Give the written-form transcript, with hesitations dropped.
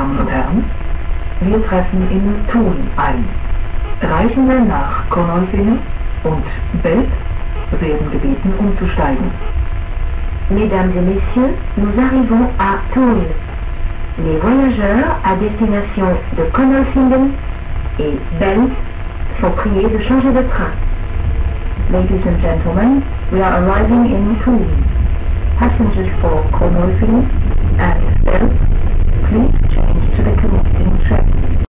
Damen und Herren, wir treffen in Thun ein. Reisende nach Konolfingen und Belp werden gebeten, umzusteigen. Mesdames et messieurs, nous arrivons à Thun. Les voyageurs à destination de Konolfingen et Belp sont priés de changer de train. Ladies and gentlemen, we are arriving in Thun. Passengers for Konolfingen and Belp, please change to the connecting train.